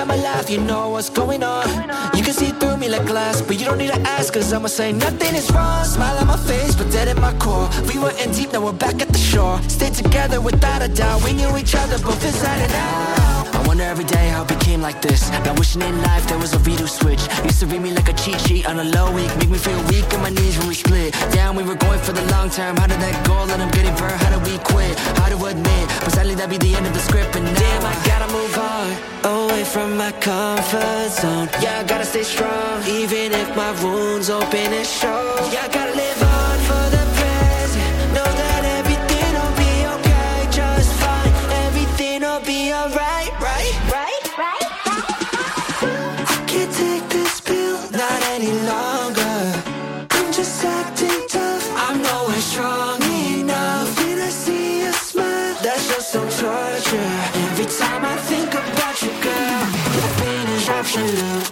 of my life, you know what's going on. You can see through me like glass, but you don't need to ask, cause I'ma say nothing is wrong. Smile on my face, but dead in my core. We were in deep, now we're back at the shore. Stay together without a doubt. We knew each other both inside and out. I wonder every day how it became like this. Not wishing in life there was a redo switch. Used to read me like a cheat sheet on a low week. Make me feel weak on my knees when we split. Down, we were going for the long term. How did that go? And I'm getting burned. How did we quit? Hard to admit, but sadly that'd be the end of the script. And now damn, I gotta move on, away from my comfort zone. Yeah, I gotta stay strong, even if my wounds open and show. Yeah, I gotta live on for the present. Know that everything'll be okay, just fine. Everything'll be alright, right? I can't take this pill, not any longer. I'm just acting tough, I'm nowhere strong enough. When I see a smile, that's just some torture. Every time I think about you, girl, the pain is absolute.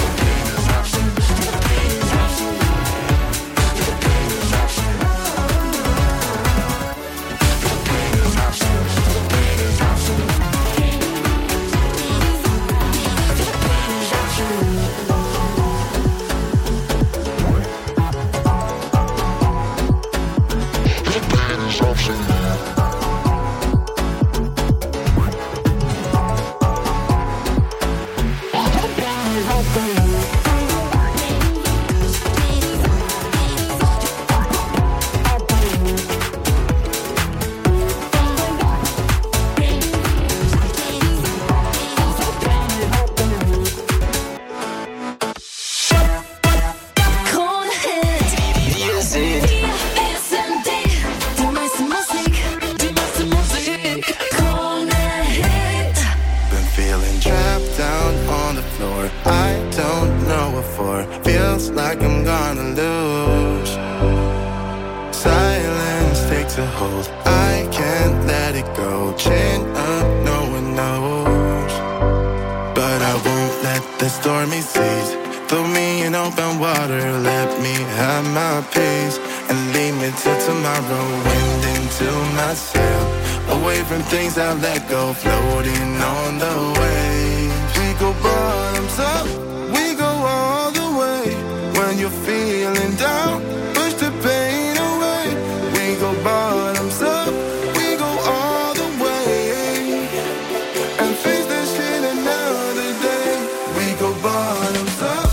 Things I let go, floating on the waves. We go bottoms up, we go all the way. When you're feeling down, push the pain away. We go bottoms up, we go all the way. And face that shit another day. We go bottoms up.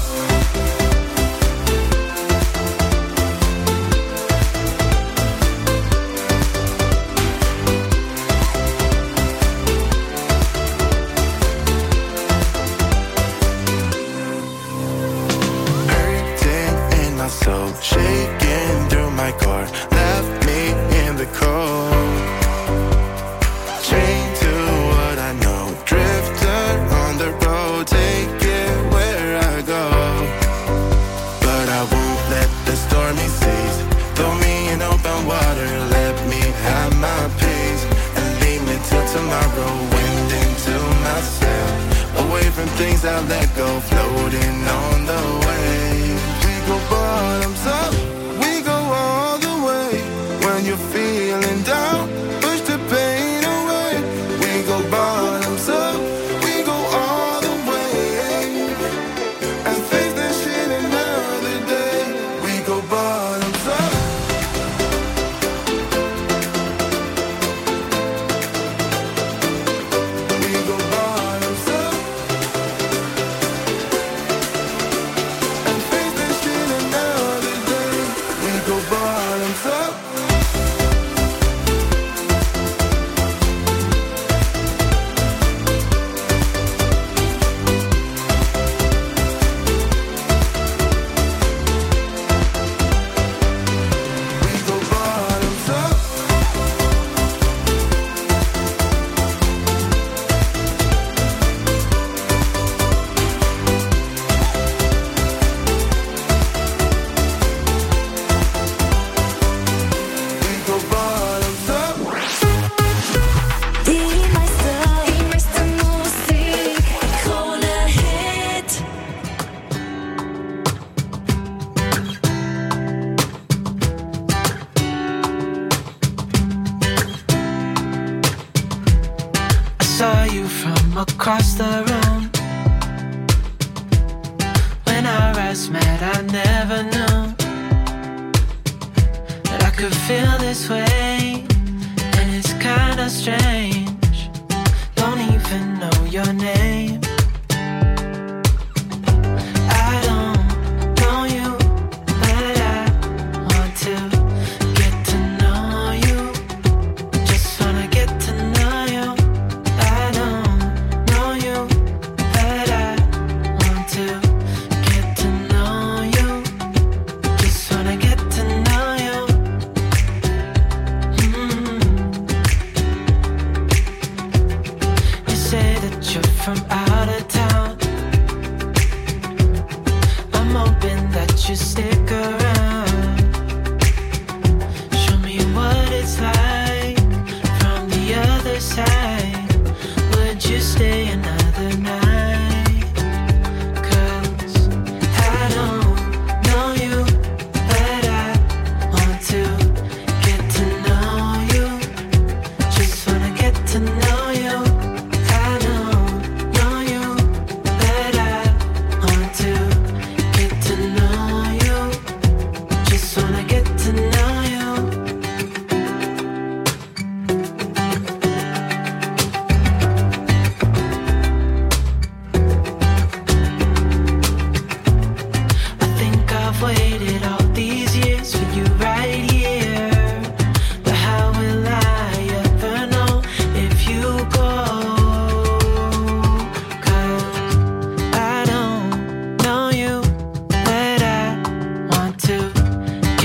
Shaking through my car, left me in the cold. Chained to what I know, drifter on the road, take it where I go. But I won't let the stormy seas throw me in open water. Let me have my peace and leave me till tomorrow. Wind into myself, away from things I let go, floating on the waves. We go bottoms up, we go all the way. When you're feeling down, push the pain away. We go bottoms up, we go all the way. And face that shit another day. We go bottoms up. We go bottoms up. And face that shit another day. We go bottoms up. We go bottoms up. We go bottoms up. Die meiste Musik, Krone Hit. I saw you from across the room.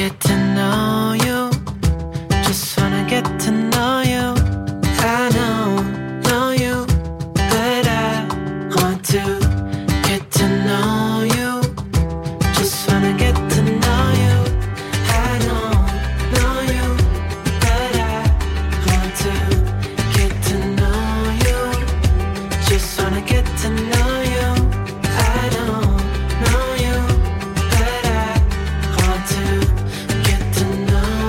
get to know you. Just wanna get to know you. I know you, but I want to get to know you. Just wanna get to know you. I know you, but I want to get to know you. Just wanna get to know you. I know you, but I want to get to know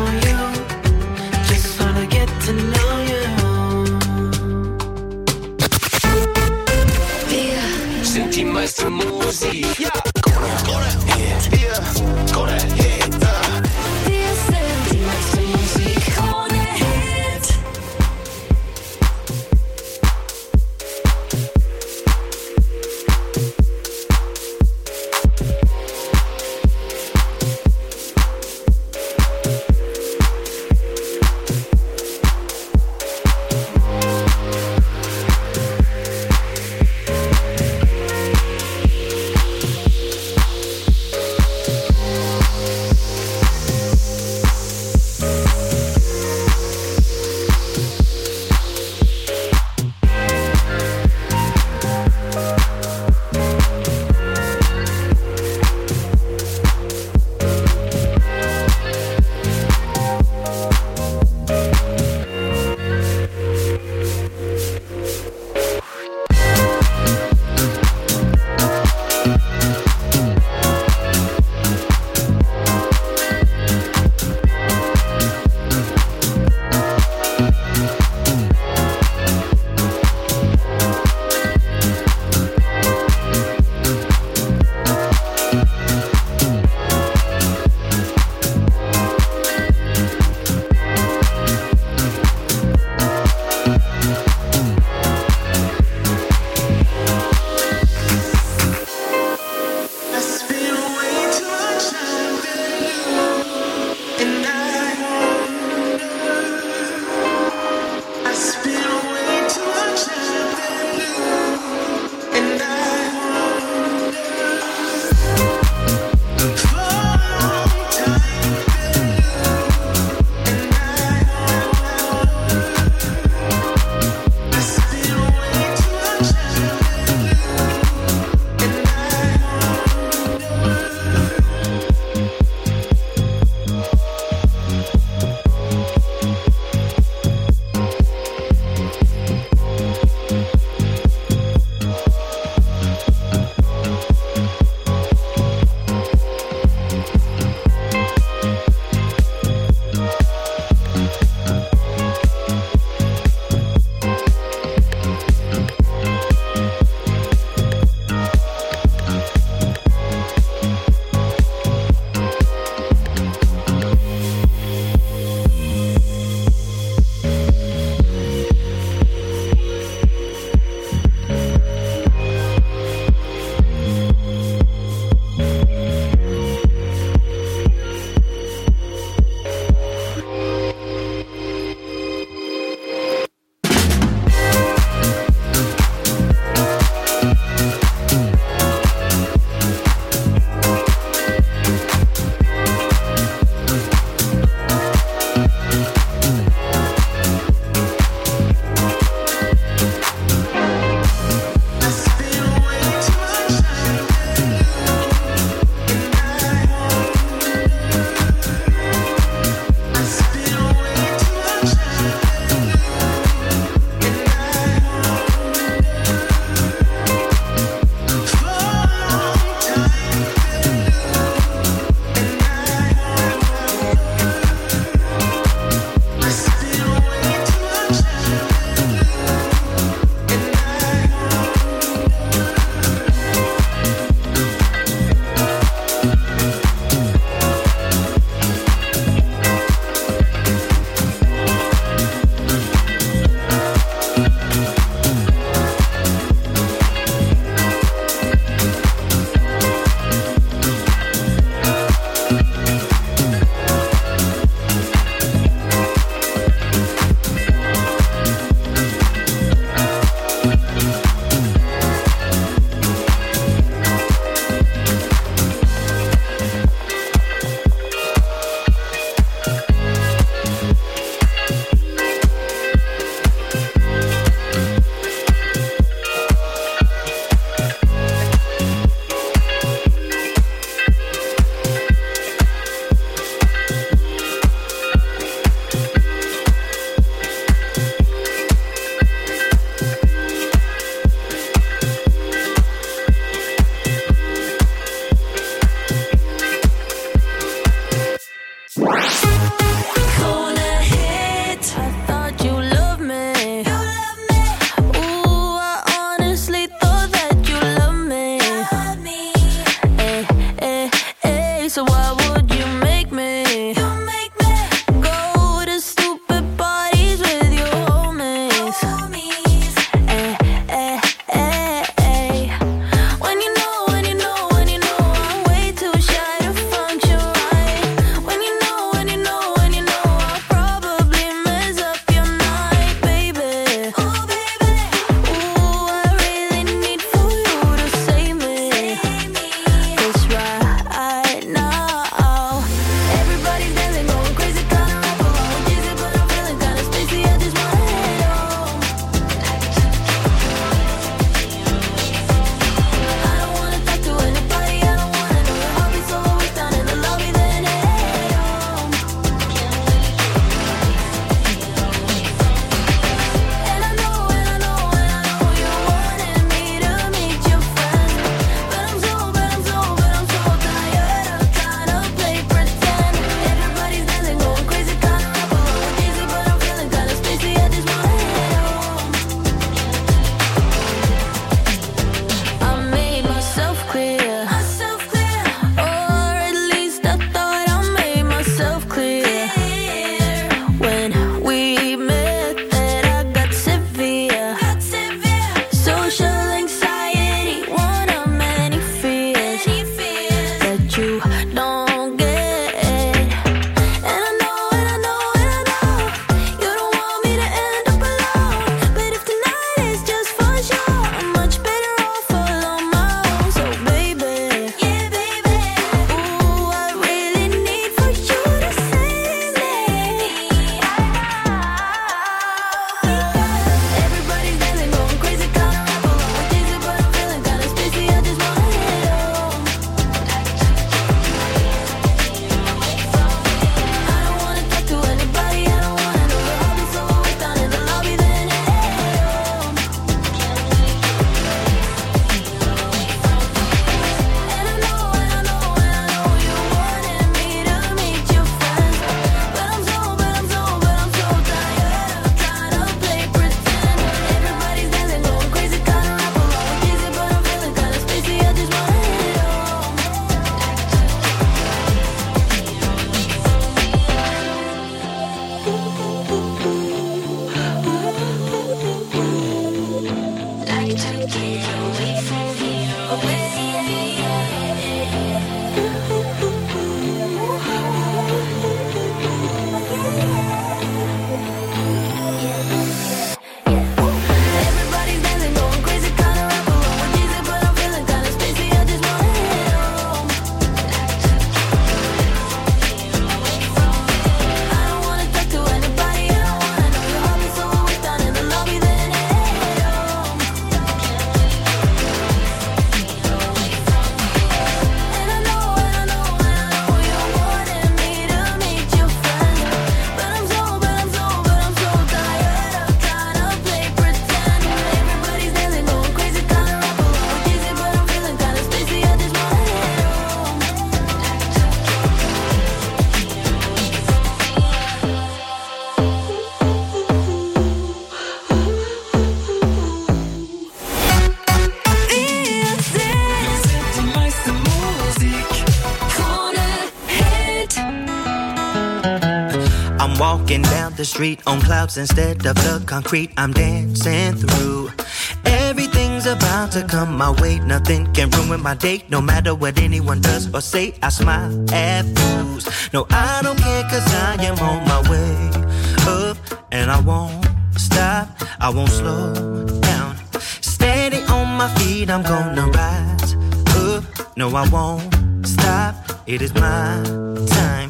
walking down the street on clouds instead of the concrete I'm dancing through. Everything's about to come my way. Nothing can ruin my day, no matter what anyone does or say. I smile at fools. No, I don't care, cause I am on my way up, and I won't stop, I won't slow down. Steady on my feet, I'm gonna rise up. No, I won't stop, it is my time.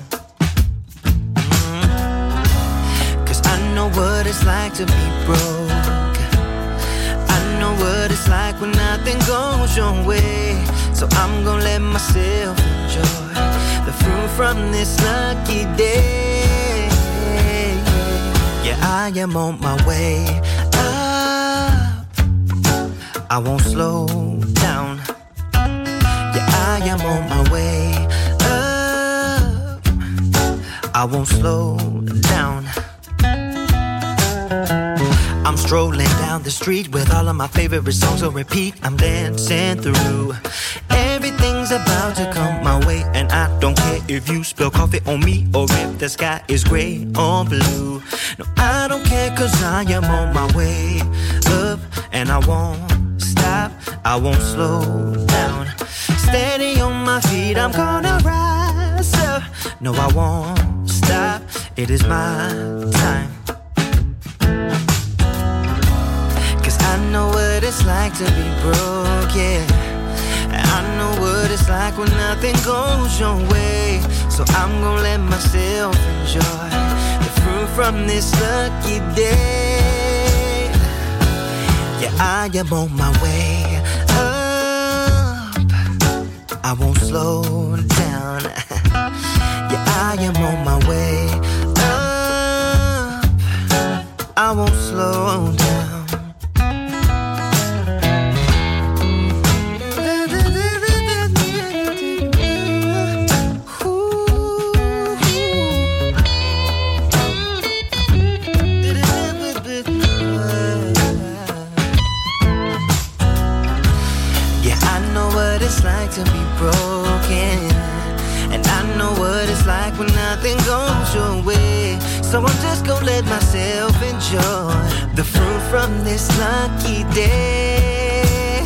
Cause I know what it's like to be broke. I know what it's like when nothing goes your way. So I'm gonna let myself enjoy the fruit from this lucky day. Yeah, I am on my way up, I won't slow down. Yeah, I am on my way up, I won't slow down. I'm strolling down the street with all of my favorite songs on repeat. I'm dancing through. Everything's about to come my way, and I don't care if you spill coffee on me or if the sky is gray or blue. No, I don't care, cause I am on my way up, and I won't stop, I won't slow down. Steady on my feet, I'm gonna rise up. No, I won't stop, it is my time. I know what it's like to be broke, yeah. I know what it's like when nothing goes your way. So I'm gonna let myself enjoy the fruit from this lucky day. Yeah, I am on my way up, I won't slow down. Yeah, I am on my way up, I won't slow down. It's like to be broken, and I know what it's like when nothing goes your way. So I'm just gonna let myself enjoy the fruit from this lucky day.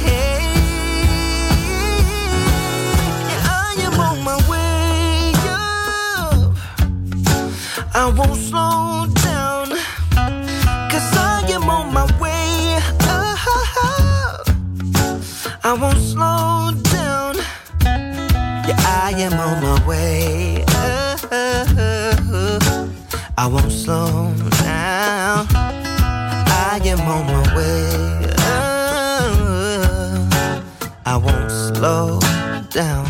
Yeah, I am on my way up, I won't slow down, cause I am on my way up, I won't slow down. Yeah, I am on my way up, I won't slow down. I am on my way up, I won't slow down.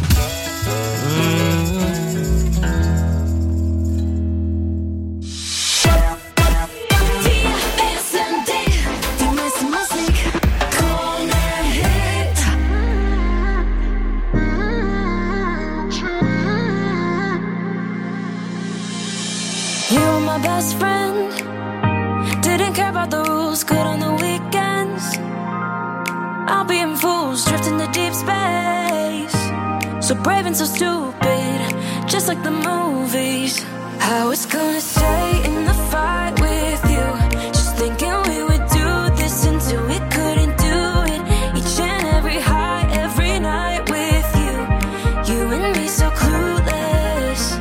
Best friend, didn't care about the rules, good on the weekends. I'll be in fools, drifting to deep space. So brave and so stupid, just like the movies. I was gonna stay in the fight with you, just thinking we would do this until we couldn't do it. Each and every high, every night with you, you and me so clueless.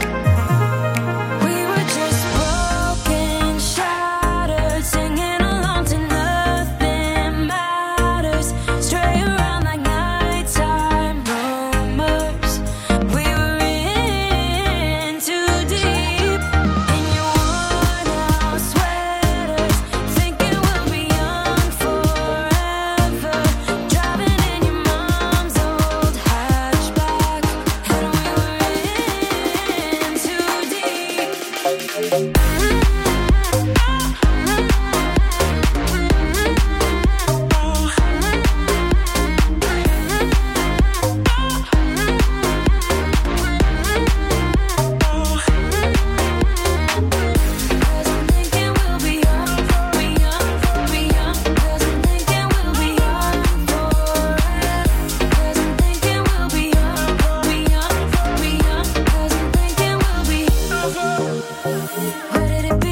Where did it be?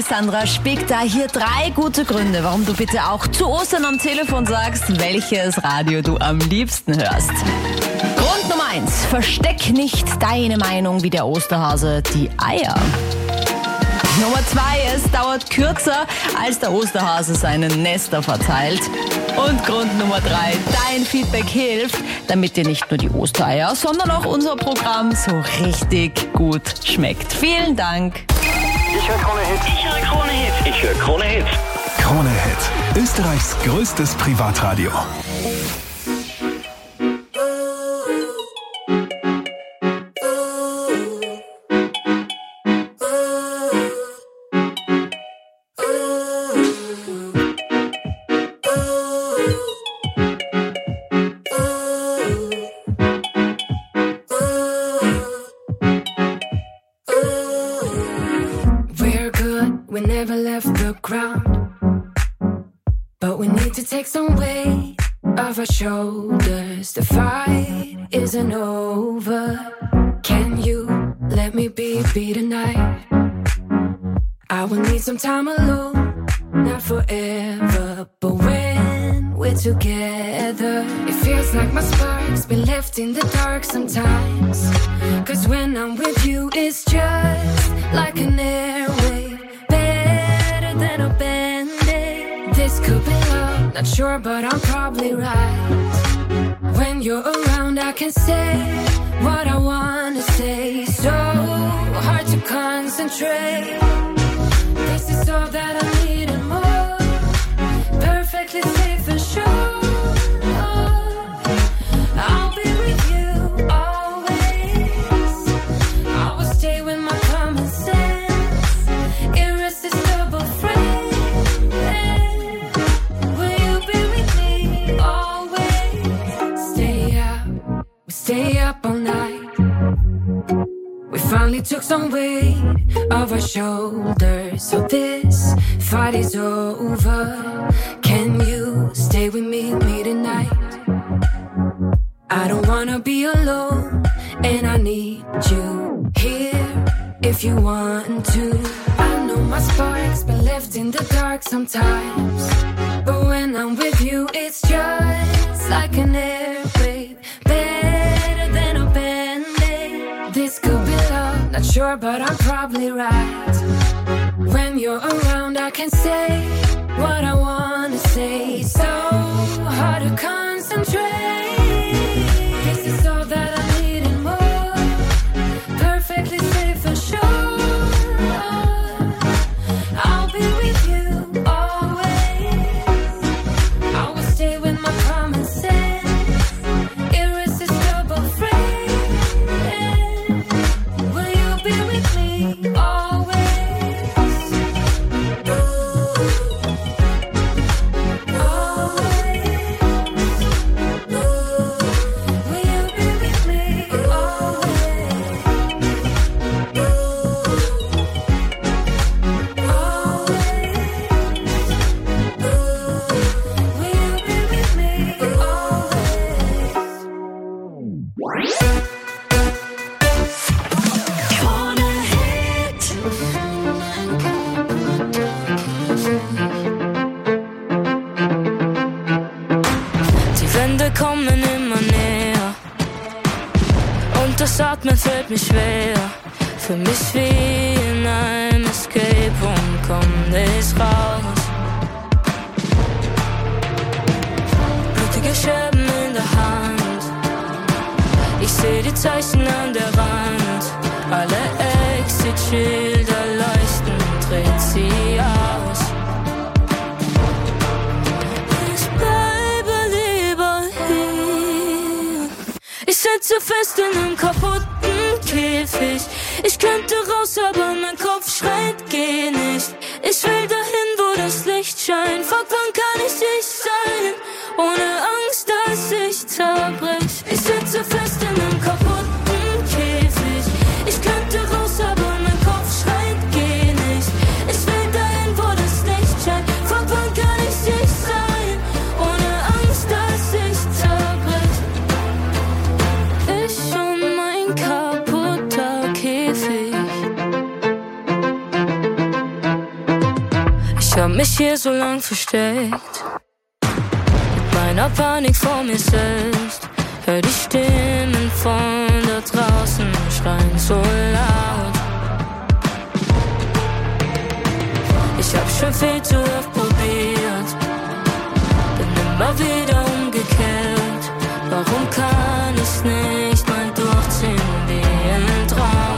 Sandra Spick da. Hier 3 gute Gründe, warum du bitte auch zu Ostern am Telefon sagst, welches Radio du am liebsten hörst. Grund Nummer 1. Versteck nicht deine Meinung wie der Osterhase die Eier. Nummer 2. Es dauert kürzer, als der Osterhase seinen Nester verteilt. Und Grund Nummer 3. Dein Feedback hilft, damit dir nicht nur die Ostereier, sondern auch unser Programm so richtig gut schmeckt. Vielen Dank. Ich höre Krone Hit. Ich höre Krone Hit. Ich höre Krone Hit. Krone Hit. Österreichs größtes Privatradio. We never left the ground, but we need to take some weight off our shoulders. The fight isn't over. Can you let me be tonight? I will need some time alone, not forever, but when we're together, it feels like my spark's been left in the dark sometimes. 'Cause when I'm with you, it's just like an airwave, than a band-aid. This could be love, not sure, but I'm probably right. When you're around, I can say what I wanna say. So hard to concentrate. This is all that I need and more. Perfectly safe and sure. I'll be with you always. I will stay with my common sense. Irresistible. Stay up all night. We finally took some weight off our shoulders, so this fight is over. Can you stay with me tonight? I don't wanna be alone, and I need you here if you want to. I know my spark's been left in the dark sometimes, but when I'm with you, it's just like an airwave. This could be love, not sure, but I'm probably right. When you're around, I can say what I wanna say. So hard to concentrate. This is all that I need and more. Perfectly safe and sure. I'll be with you always. I will stay with my common sense. Irresistible friend. Kommen immer näher und das Atmen fällt mir schwer. Für mich wie in einem Escape Room, komm nicht raus. Blutige Scherben in der Hand, ich seh die Zeichen an der Wand. Alle Exit-Schilder leuchten, dreht sie aus. Ich sitze fest in einem kaputten Käfig. Ich könnte raus, aber mein Kopf schreit, geh nicht. Ich will dahin, wo das Licht scheint. Fuck, wann kann ich ich sein? Ohne Angst, dass ich zerbrech. Ich sitze fest in einem kaputten Käfig. Ich könnte raus, aber mein Kopf schreit, geh nicht. Ich will dahin, wo das Licht scheint. Fuck, wann kann ich ich sein? Ohne Angst, dass ich zerbrech. Ich und mein kaputter Käfig. Ich hab mich hier so lang versteckt, mit meiner Panik vor mir selbst. Hör die Stimmen von da draußen schreien so laut. Ich hab schon viel zu oft probiert, bin immer wieder umgekehrt. Warum kann ich's nicht mal durchziehen wie im Traum?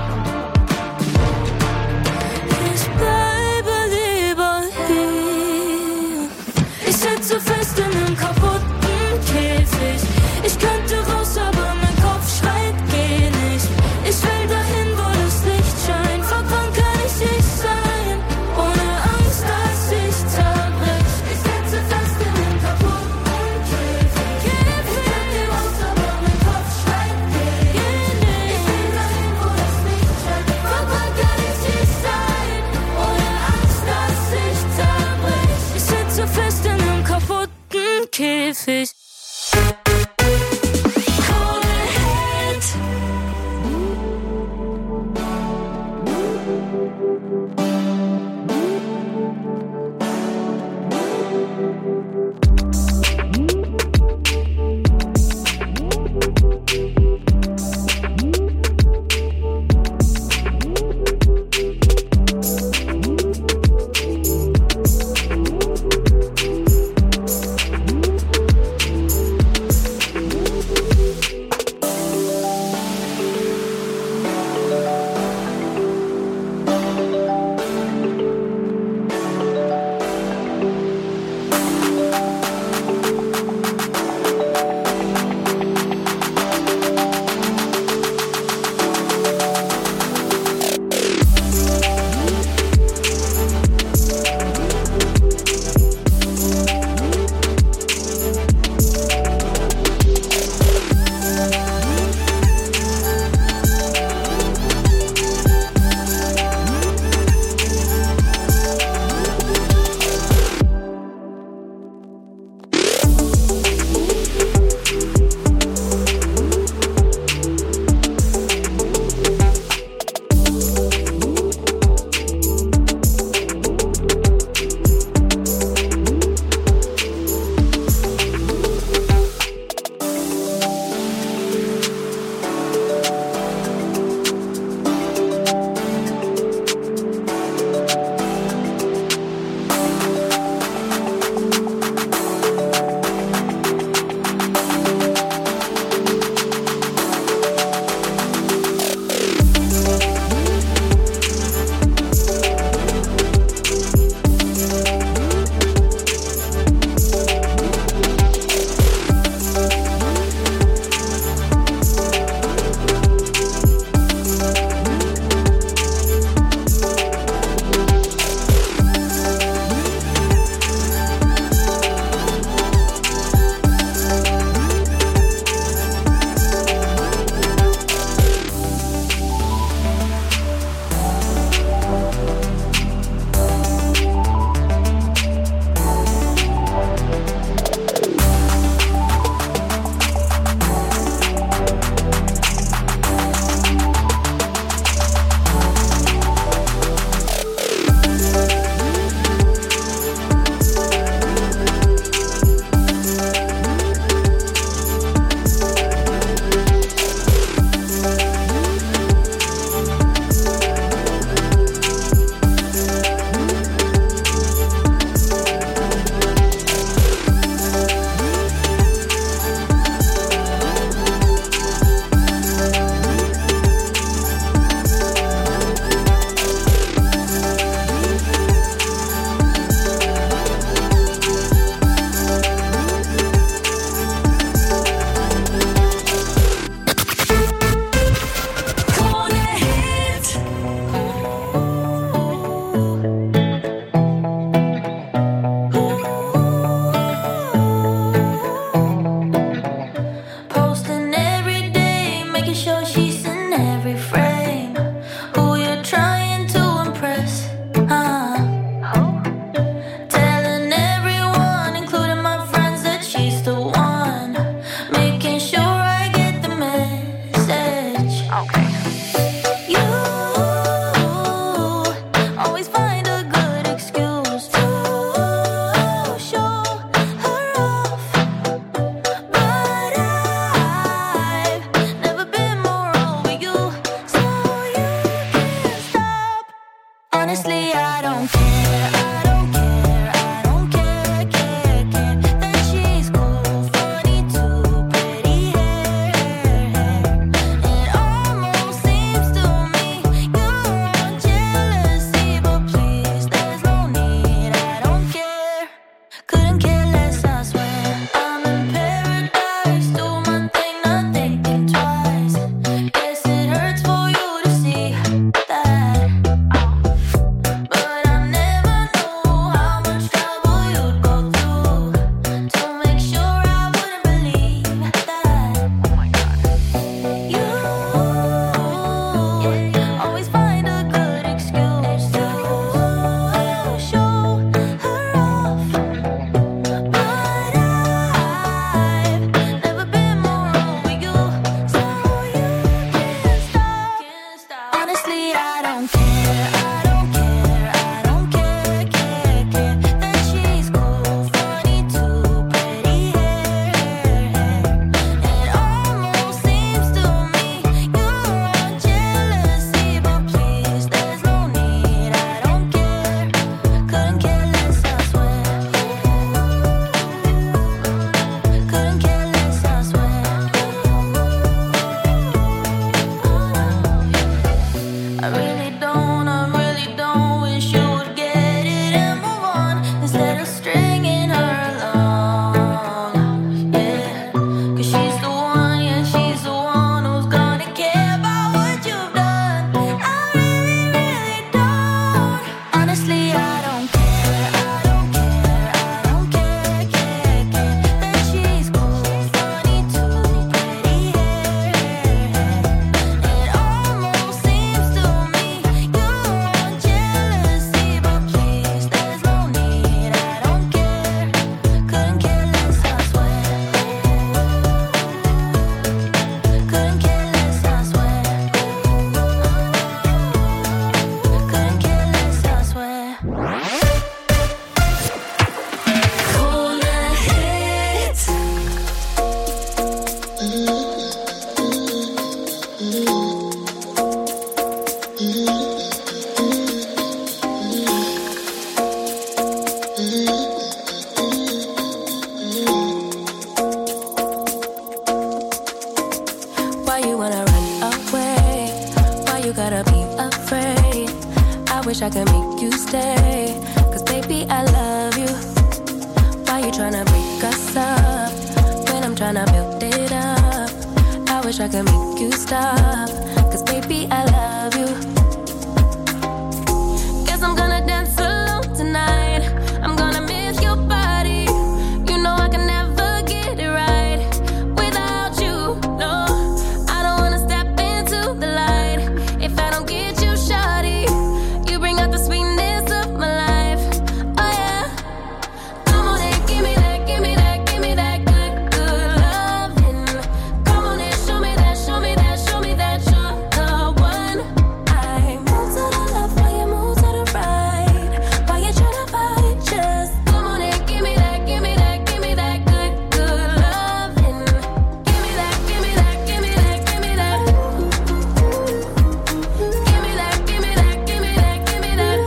Ich bleibe lieber hier. Ich sitze fest in einem kaputten Käfig. Ich könnte raus, aber mein Kopf schreit, geh nicht. Ich will dahin, wo das Licht scheint. Fuck, wann kann ich sein? Ohne Angst, dass ich zerbrech. Ich sitze fest in einem kaputten Käfig. Ich könnte raus, aber mein Kopf schreit, geh nicht. Ich will dahin, wo das Licht scheint. Fuck, wann kann ich sein? Ohne Angst, dass ich zerbrech. Ich sitze fest in einem kaputten Käfig. Honestly, I don't care. I don't care. I don't care, care, care that she's cool, funny, too pretty hair. It almost seems to me you're on jealousy, but please, there's no need. I don't care. Couldn't care less, I swear. I'm in paradise, do my thing, not thinking twice. Guess it hurts for you to see that. But I never knew how much trouble you'd go through to make sure I wouldn't believe that. Oh my God. You always find a good excuse to show her off. But I've never been more over you, so you can't stop. Honestly, I don't care. I don't care. I don't care, care, care that she's cool, funny, too pretty hair. It almost seems to me you're on jealousy, but please, there's no need. I don't care. Couldn't care less, I swear. Couldn't care less, I swear. I really don't wish you would get it and move on instead of stringing her along. Yeah, 'cause she's the one, yeah, she's the one who's gonna care about what you've done. I really don't. Honestly, I don't care. I don't care. I don't care, care, care that she's cool, funny, too pretty hair. It almost seems to me you're on jealousy, but please, there's no need. I don't care. Couldn't care less, I swear. Couldn't care less, I swear. Couldn't care less, I swear. Krone Hits. Why you wanna run away? Why you gotta be afraid? I wish I could make you stay, 'cause baby, I love you. Why you tryna break us up when I'm tryna build it up? I wish I could make you stop, 'cause baby, I love you. Guess I'm gonna dance alone tonight. I'm gonna miss your body. You know I can never get it right without you. No, I don't wanna step into the light if I don't get you, shawty. You bring out the sweetness of my life. Oh yeah. Come on and give me that, give me that, give me that good, good loving. Come on and show me that, show me that, show me that you're the one. I move to the left while you move to the right. Why you tryna fight? Just come on and give me that, give me that, give me that good, good loving. Give me that, give me that, give me that, give me that. Give me that, give me that, give me that, give me that.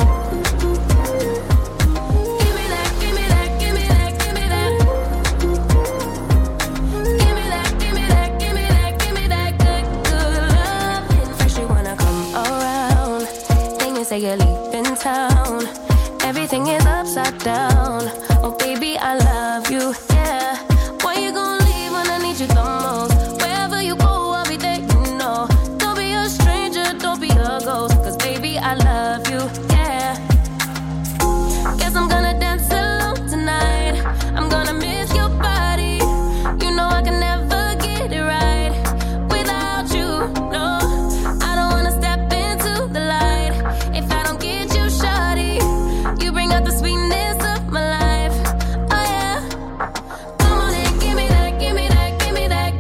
Give me that, give me that, give me that, give me that. Give me that, give me that, give me that, give me that good, good loving. First you wanna come around, then you say you're leaving town. Everything is upside down. Oh baby, I love you, yeah. Why you gonna leave when I need you the most? Wherever you go, I'll be there, you know. Don't be a stranger, don't be a ghost, 'cause baby, I love you, yeah. Guess I'm gonna dance alone tonight. I'm gonna miss your body. You know I can never get it right without you. No, I don't wanna step into the light if I don't get you, shawty. You bring out the sweetness of my life. Oh yeah. Come on and give me that, give me that, give me that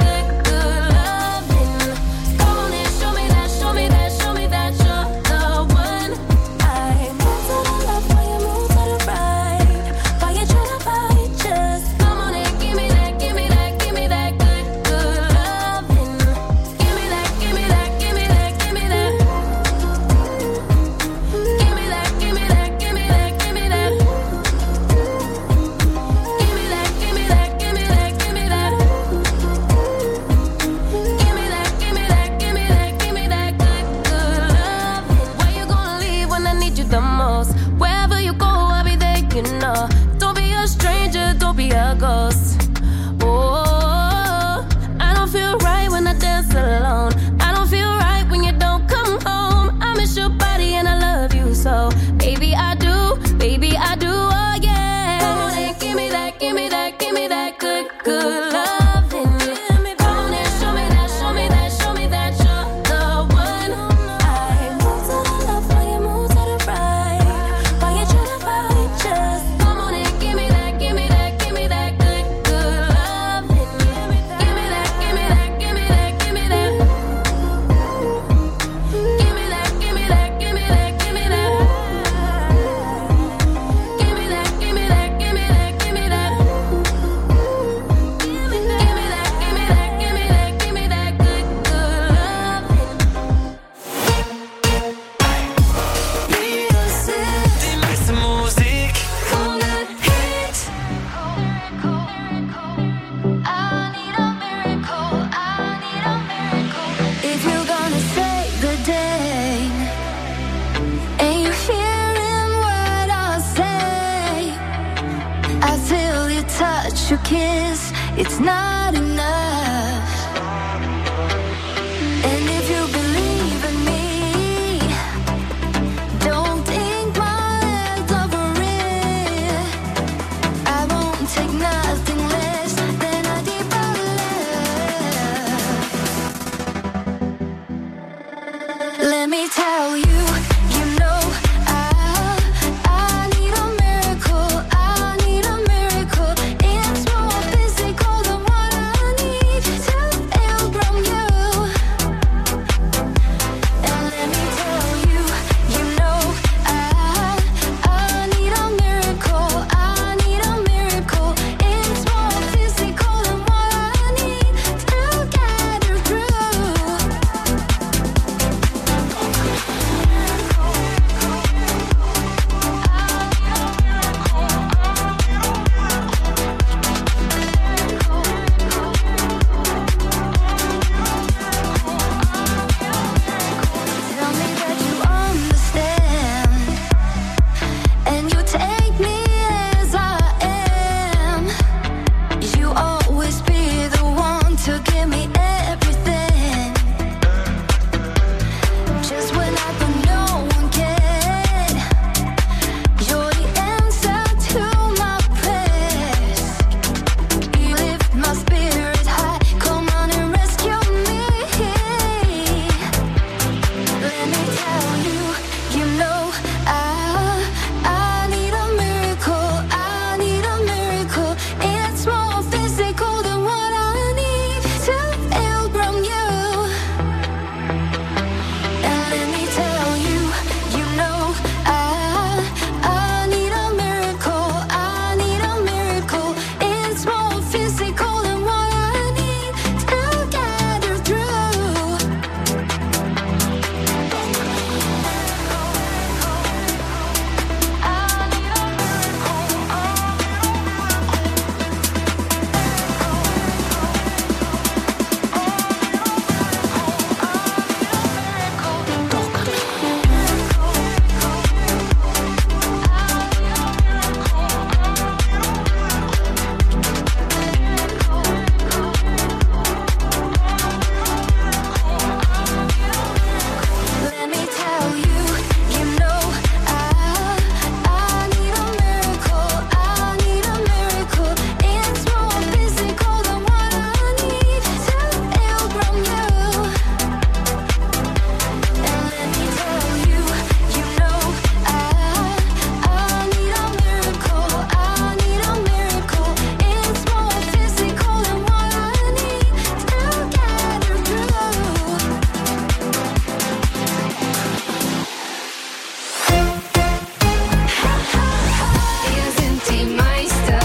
your kiss, it's not enough. And if you believe in me, don't think my head's over it. I won't take nothing less than a deeper love. Let me tell you, you know I need a miracle, I need a miracle. It's more physical than what I need to feel from you. And let me tell you, you know I need a miracle, I need a miracle. It's more physical than what I need to get her through. Tell me that you understand, and you take me as I am. You always be the one to give me everything. Just when I thought no one cared, you're the answer to my prayers. You lift my spirit high, come on and rescue me. Let me tell you, you know I need a miracle, I need a miracle. It's more physical than what I need to feel from you. And let me tell you, you know I need a miracle, I need a miracle. It's more physical than what I need to get her through. Let me tell you, you know I need a miracle, I need a miracle. It's more physical than what I need to feel from you. And let me tell you, you know I need a miracle, I need a miracle. It's more physical than what I need to get her through. Wir sind die Meister.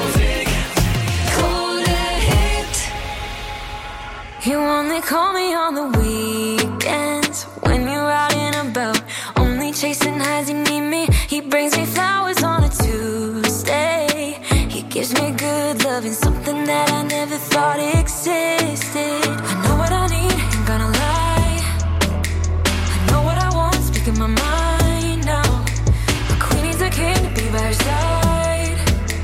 Krone Hit. You only call me on the weekends when you're out and about, only chasing highs. You need me. He brings me flowers on a Tuesday. He gives me good loving, something that I never thought existed. I know what I need, ain't gonna lie. I know what I want, speaking my mind now. A queen needs a king to be by her side.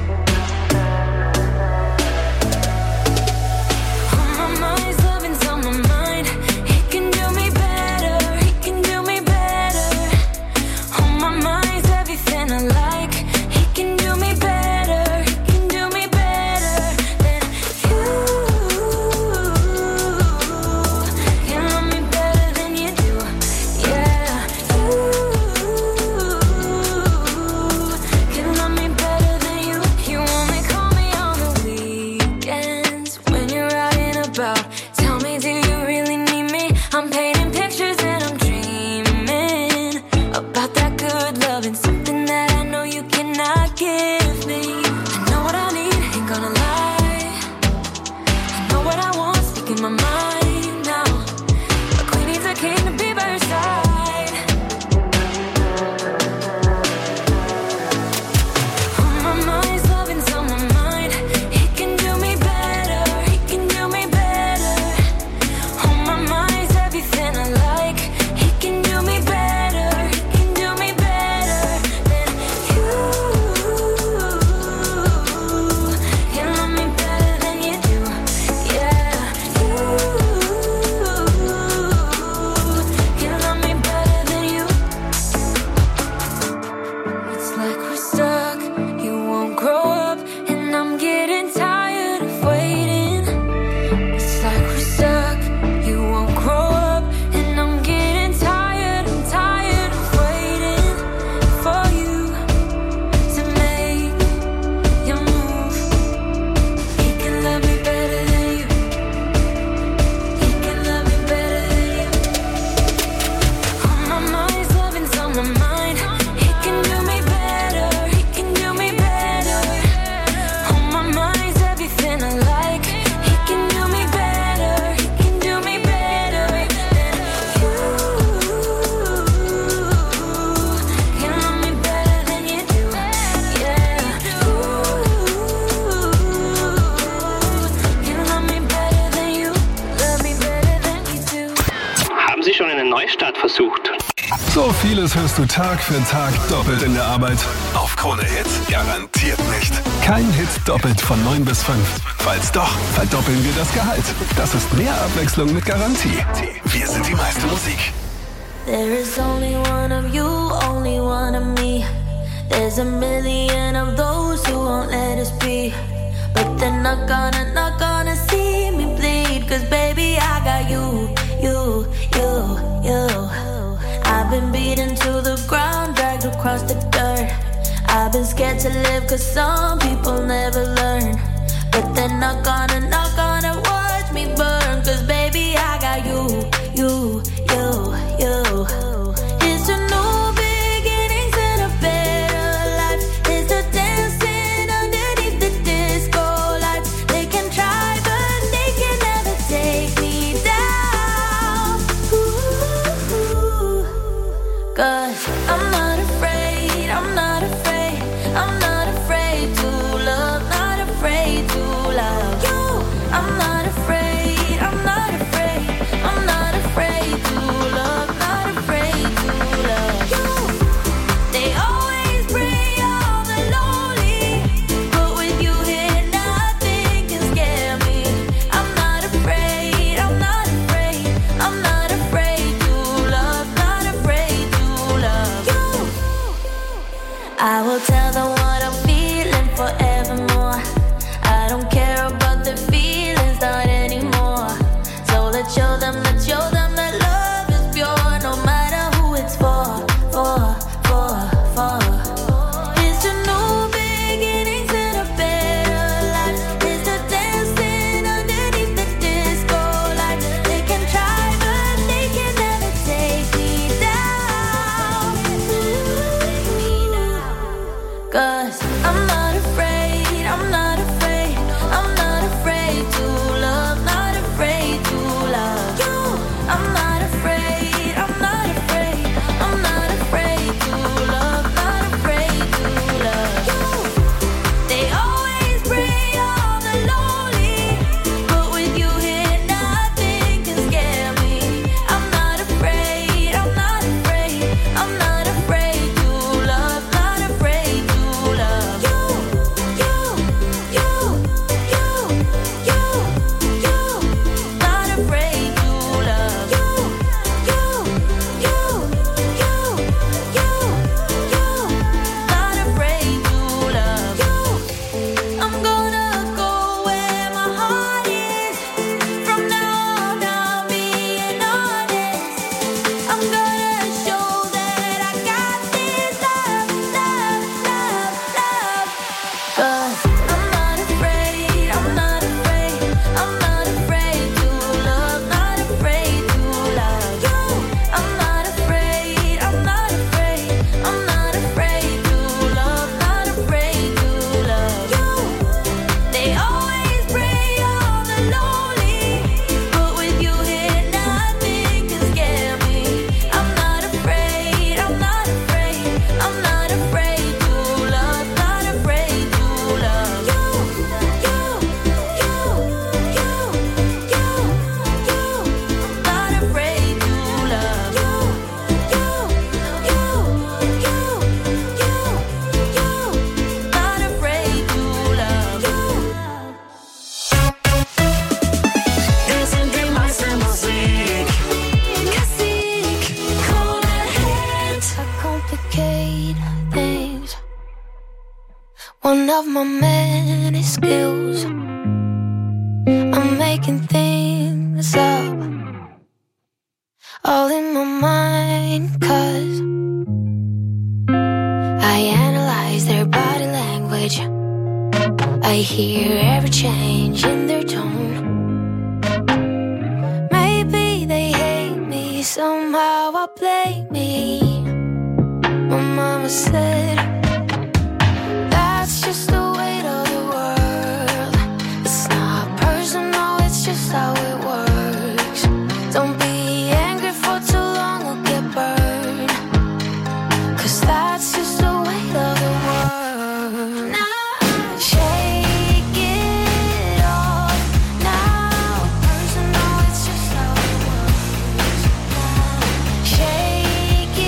On my mind's loving's on my mind. He can do me better, he can do me better. On my mind's everything I like. He can do me better, he can do me better than you. You love me better than you do, yeah. You So vieles hörst du Tag für Tag doppelt in der Arbeit. Auf Krone Hit garantiert nicht. Kein Hit doppelt von 9 bis 5. Falls doch, verdoppeln wir das Gehalt. Das ist mehr Abwechslung mit Garantie. Wir sind die meiste Musik. There is only one of you, only one of me. There's a million of those who won't let us be. But they're not gonna see me bleed. Cause baby, I got you. I've been beaten to the ground, dragged across the dirt. I've been scared to live cause some people never learn. But they're not gonna watch me burn. Cause baby, I got you. It's a new beginnings and a better life. It's the dancing underneath the disco lights. They can try but they can never take me down. Ooh. Cause I'm not afraid, I'm not afraid, I'm not afraid to love, not afraid to love you. I'm not afraid, I'm not afraid, I'm not afraid to love, not afraid to love you. They always bring all the lonely, but with you here nothing can scare me. I'm not afraid, I'm not afraid, I'm not afraid to love, not afraid to love you. I will tell them what I'm feeling forevermore. I don't care about the feelings, not anymore. So let's show them that love is pure, no matter who it's for. It's a new beginnings and a better life. It's the dancing underneath the disco lights. They can try but they can never take me down. Cause I'm not afraid, I'm not afraid, I'm not afraid to love, not afraid to love you. I'm not afraid, I'm not afraid, I'm not afraid to love, not afraid to love you. They always bring all the lonely, but with you here nothing can scare me. I'm not afraid, I'm not afraid, I'm not afraid to love, not afraid to love you. Not afraid to love you. Not afraid to love you. I'm gonna go where my heart is. From now on, I'm being honest. I'm gonna show that I got this love. Cause I'm not afraid, I'm not afraid, I'm not afraid to love, not afraid to love you. I'm not afraid, I'm not afraid, I'm not afraid to love, not afraid to love you. They always bring all the lonely, but with you here nothing can scare me. I'm not afraid, I'm not afraid, I'm not afraid to love, not afraid to love you. Not afraid to love you. Not afraid to love you. Wir sind die meiste Musik. Krone Hit. I complicate things. One of my many skills. I'm making things up, all in my mind, cause I analyze their body language. I hear every change in their tone. Maybe they hate me, somehow I blame me. My mama said, that's just the weight of the world. It's not personal, it's just how it works. Don't be angry for too long or get burned. Cause that's just the weight of the world. Now shake it off. Now personal, it's just how it works. Shake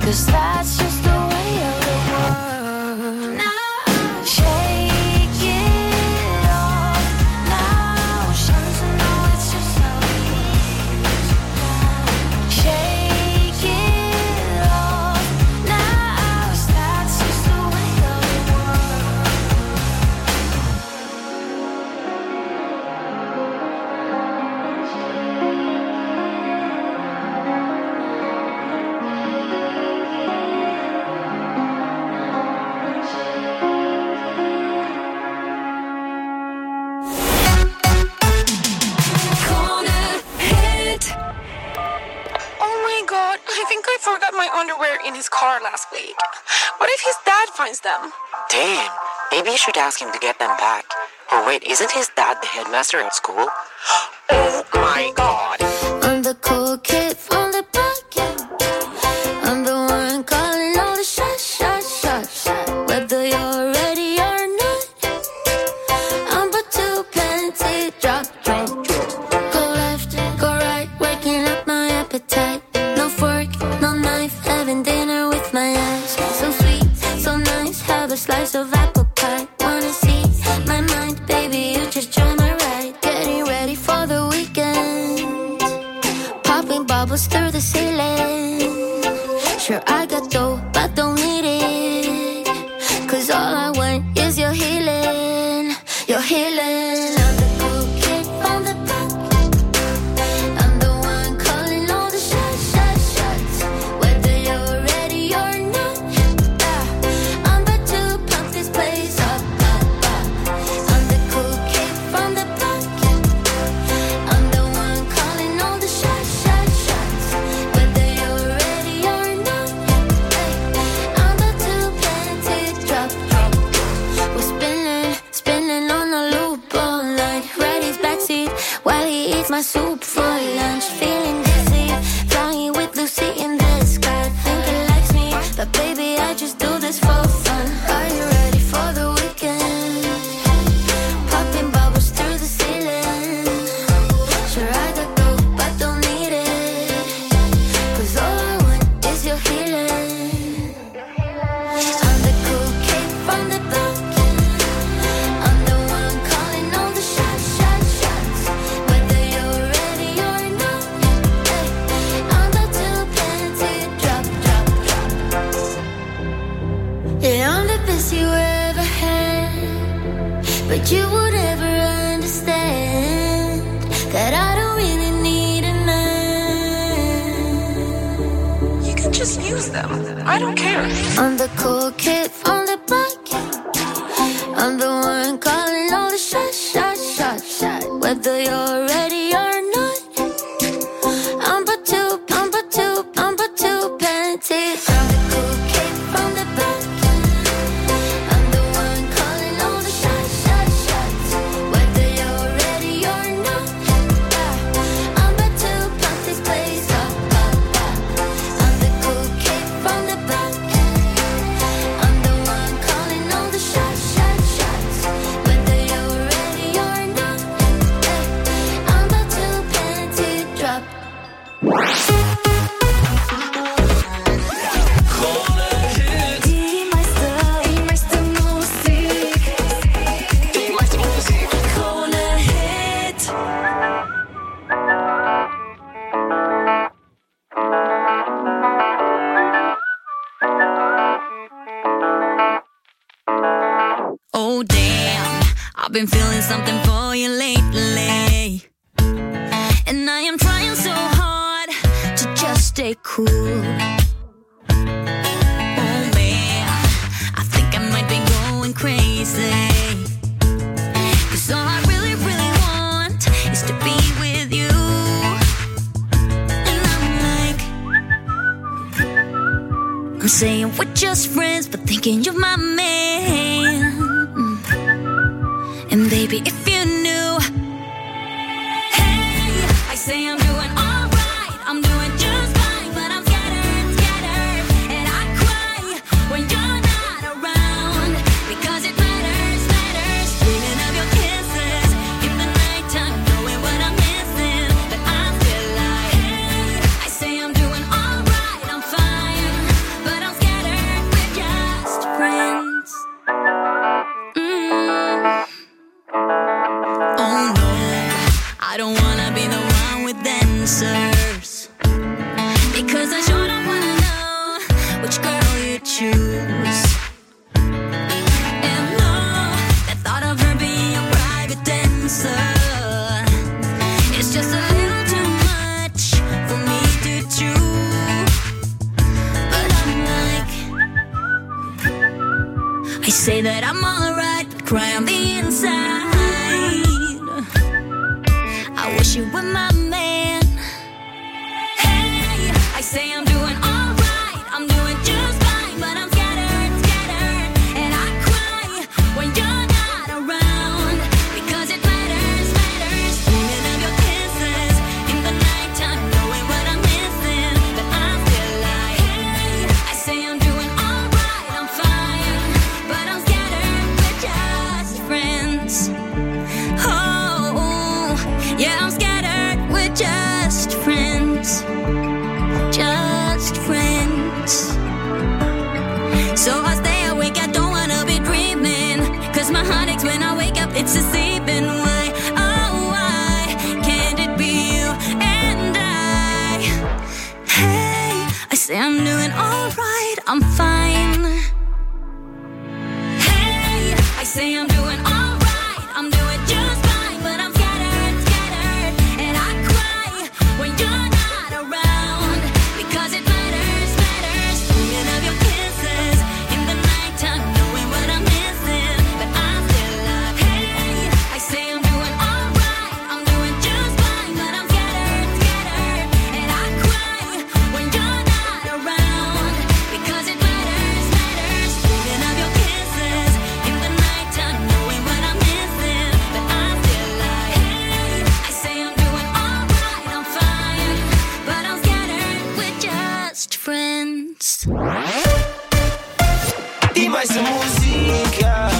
'cause that's just the way of the world. Now shake it off. Now shine to know it's just how it is. Shake it off. Now that's just the way of the world. Corner hit. Oh my god, I think I forgot my underwear in his car last week. What if his dad finds them? Damn, maybe you should ask him to get them back. Or wait, isn't his dad the headmaster at school? Oh my god. I'm the cool kid from the block, yeah. I'm the one calling all the shots. Whether you're ready or not, I'm but too plenty. Drop. Go left, go right, waking up my appetite. No fork, no knife, having dinner with my eyes. So sweet, so nice, have a slice of apple pie. Wanna see my mind, baby, you just join my ride. Getting ready for the weekend, popping bubbles through the ceiling. Sure, I got dough, but don't need it, 'cause all I want is your healing. Your healing. I'm the cool kid on the block. I'm the one calling all the shots. Whether you're ready or not, I'm about to pump this place up. I'm the cool kid from the block. I'm the one calling all the shots. Whether you're ready or not, I'm about to plant it. Drop. We're spinning on a loop all night. Ride his backseat while he eats my soup for lunch. Feeling dizzy, flying with Lucy in the sky. Think he likes me, but baby, I just do this for fun. Are you ready for the weekend? Popping bubbles through the ceiling. Sure, I got dough, but don't need it, 'cause all I want is your healing. I'm the cool kid from the block. I'm the one calling all the shots. Whether you're ready or not, I'm about to plant it. Drop. Yeah, I'm the best you ever had, but you would never understand that I don't really need a man. You can just use them. I don't care. I'm the cool kid from the block. I'm the one calling all the shots. Whether you're ready or not, I'm but too planted. I'm the cool kid from the block. I'm the one calling all the shots. Whether you're ready or not, I'm but too pump this place up. I'm the cool kid from the block. I'm the one calling all the shots. Whether you're ready or not, I'm about to plant it. Drop. Die meiste Musik. Corner Hit. Oh damn, I've been feeling something for you lately, and I am trying so hard to just stay cool. Oh man, I think I might be going crazy, 'cause all I really want is to be with you. And I'm like, I'm saying we're just friends, but thinking you're my man. And baby, if you knew, hey, I say I'm doing alright, I'm doing just fine, but I'm scattered, and I cry when you're not around, because it matters, dreaming of your kisses in the nighttime, knowing what I'm missing, but I'm still like, hey, I say I'm doing alright, I'm fine, I say that I'm alright, but cry on the inside. I wish you were my man. Hey, I say I'm doing alright, I'm doing just fine, but I'm scattered, and I cry when you're not around, because it matters, dreaming of your kisses in the nighttime, knowing what I'm missing, but I'm still like, hey, I say I'm doing alright, I'm fine, but I'm scattered, we're just friends. Oh, yeah, I'm scattered, we're just friends. Just friends. So I stay awake, I don't wanna be dreaming, 'cause my heart aches when I wake up, it's deceiving. Why, oh why can't it be you and I? Hey, I say I'm doing alright, I'm fine. Hey, I say I'm doing alright, I'm doing just fine, but I'm scattered, and I cry when you're not around, because it matters, dreaming of your kisses in the nighttime, knowing what I'm missing, but I'm still like, hey, I say I'm doing alright, I'm doing just fine, but I'm scattered, and I cry when you're not around, because it matters, dreaming of your kisses in the nighttime, knowing what I'm missing, but I'm still like, hey, I say I'm doing alright, I'm fine, but I'm scattered, we're just friends. Die meiste Musik, ja,